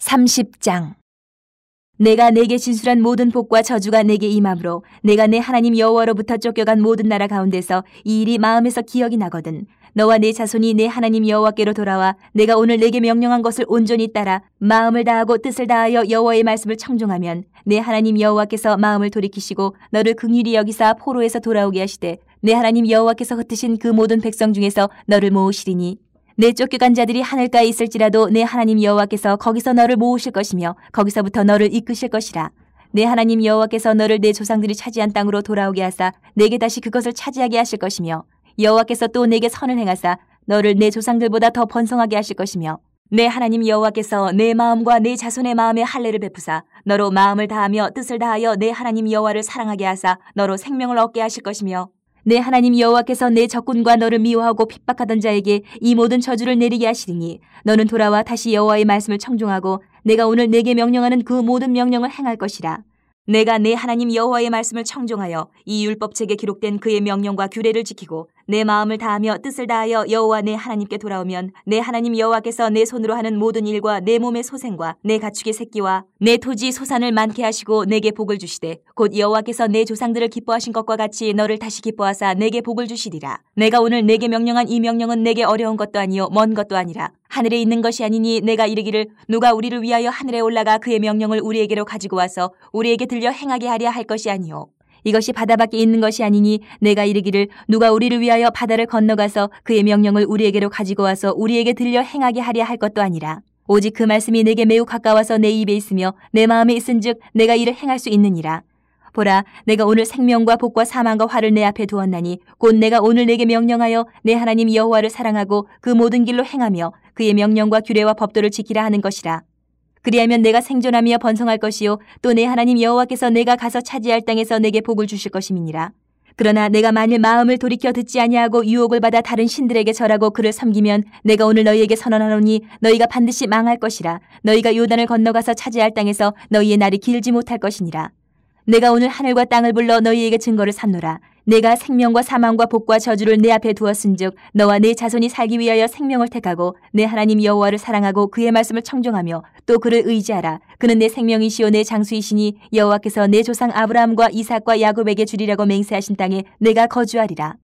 30장. 내가 내게 진술한 모든 복과 저주가 내게 임함으로 내가 내 하나님 여호와로부터 쫓겨간 모든 나라 가운데서 이 일이 마음에서 기억이 나거든 너와 내 자손이 내 하나님 여호와께로 돌아와 내가 오늘 내게 명령한 것을 온전히 따라 마음을 다하고 뜻을 다하여 여호와의 말씀을 청종하면 내 하나님 여호와께서 마음을 돌이키시고 너를 긍휼히 여기사 포로에서 돌아오게 하시되 내 하나님 여호와께서 흩으신 그 모든 백성 중에서 너를 모으시리니 내 쫓겨간 자들이 하늘가에 있을지라도 내 하나님 여호와께서 거기서 너를 모으실 것이며 거기서부터 너를 이끄실 것이라. 내 하나님 여호와께서 너를 내 조상들이 차지한 땅으로 돌아오게 하사 내게 다시 그것을 차지하게 하실 것이며 여호와께서 또 내게 선을 행하사 너를 내 조상들보다 더 번성하게 하실 것이며 내 하나님 여호와께서 내 마음과 내 자손의 마음에 할례를 베푸사 너로 마음을 다하며 뜻을 다하여 내 하나님 여호와를 사랑하게 하사 너로 생명을 얻게 하실 것이며 내 하나님 여호와께서 내 적군과 너를 미워하고 핍박하던 자에게 이 모든 저주를 내리게 하시리니 너는 돌아와 다시 여호와의 말씀을 청종하고 내가 오늘 내게 명령하는 그 모든 명령을 행할 것이라. 내가 내 하나님 여호와의 말씀을 청종하여 이 율법책에 기록된 그의 명령과 규례를 지키고 내 마음을 다하며 뜻을 다하여 여호와 내 하나님께 돌아오면 내 하나님 여호와께서 내 손으로 하는 모든 일과 내 몸의 소생과 내 가축의 새끼와 내 토지 소산을 많게 하시고 내게 복을 주시되 곧 여호와께서 내 조상들을 기뻐하신 것과 같이 너를 다시 기뻐하사 내게 복을 주시리라. 내가 오늘 내게 명령한 이 명령은 내게 어려운 것도 아니요 먼 것도 아니라 하늘에 있는 것이 아니니 내가 이르기를 누가 우리를 위하여 하늘에 올라가 그의 명령을 우리에게로 가지고 와서 우리에게 들려 행하게 하려 할 것이 아니요 이것이 바다 밖에 있는 것이 아니니 내가 이르기를 누가 우리를 위하여 바다를 건너가서 그의 명령을 우리에게로 가지고 와서 우리에게 들려 행하게 하려 할 것도 아니라 오직 그 말씀이 내게 매우 가까워서 내 입에 있으며 내 마음에 있은즉 내가 이를 행할 수 있느니라. 보라, 내가 오늘 생명과 복과 사망과 화를 내 앞에 두었나니 곧 내가 오늘 내게 명령하여 내 하나님 여호와를 사랑하고 그 모든 길로 행하며 그의 명령과 규례와 법도를 지키라 하는 것이라. 그리하면 내가 생존하며 번성할 것이요 또 내 하나님 여호와께서 내가 가서 차지할 땅에서 내게 복을 주실 것임이니라. 그러나 내가 만일 마음을 돌이켜 듣지 아니하고 유혹을 받아 다른 신들에게 절하고 그를 섬기면 내가 오늘 너희에게 선언하노니 너희가 반드시 망할 것이라. 너희가 요단을 건너가서 차지할 땅에서 너희의 날이 길지 못할 것이니라. 내가 오늘 하늘과 땅을 불러 너희에게 증거를 삼노라. 내가 생명과 사망과 복과 저주를 내 앞에 두었은즉 너와 내 자손이 살기 위하여 생명을 택하고 내 하나님 여호와를 사랑하고 그의 말씀을 청종하며 또 그를 의지하라. 그는 내 생명이시요 내 장수이시니 여호와께서 내 조상 아브라함과 이삭과 야곱에게 주리라고 맹세하신 땅에 내가 거주하리라.